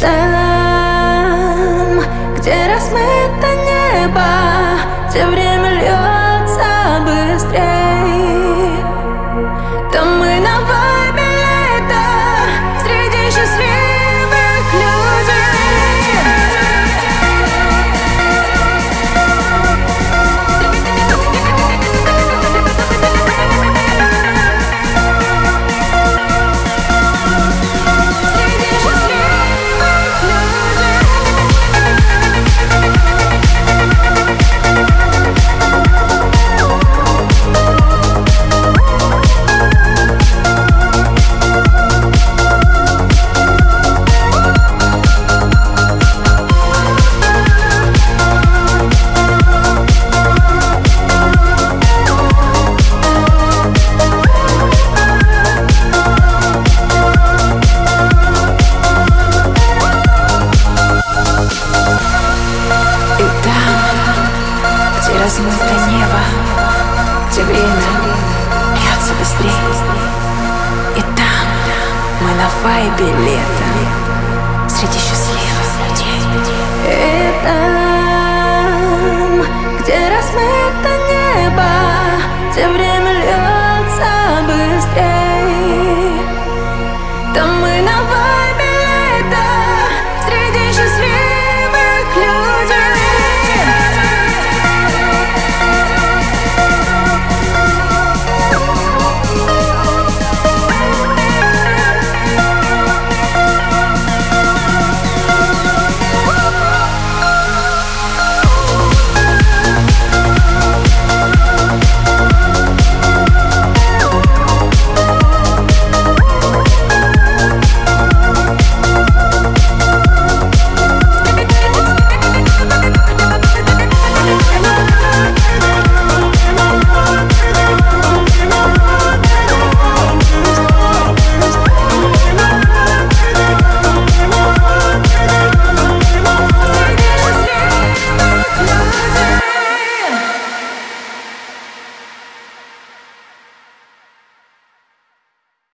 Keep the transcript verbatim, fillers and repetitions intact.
там, где размыто небо, где время льется быстрей, там мы на вайбе лета среди счастливых людей. Размыто небо, где время льется быстрее, и там мы на вайбе лета среди счастливых людей. И там